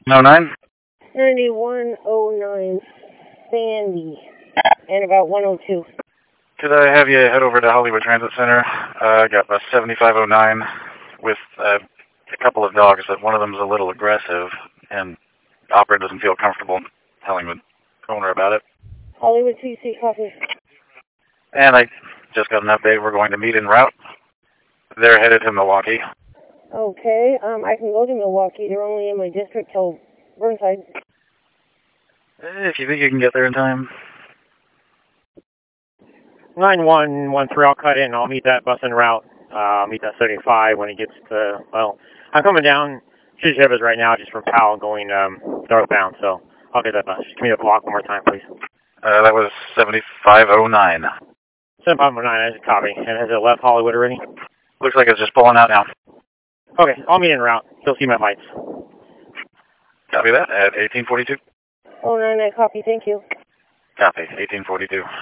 9? 9109 Sandy. And about 102. Could I have you head over to Hollywood Transit Center? I got bus 7509 with a couple of dogs, but one of them's a little aggressive, and the operator doesn't feel comfortable telling the owner about it. Hollywood TC, copy. And I just got an update. We're going to meet en route. They're headed to Milwaukee. Okay, I can go to Milwaukee. They're only in my district till Burnside. If you think you can get there in time. 9113, I'll cut in. I'll meet that bus en route. Meet that 75 when it gets to, well, I'm coming down Chivas right now just from Powell going northbound, so I'll get that bus. Just give me the block one more time, please. That was 7509. 7509, I just copy. And has it left Hollywood already? Looks like it's just pulling out now. Okay, I'll meet en route. You'll see my lights. Copy that at 1842. 09, I copy, thank you. Copy, 1842.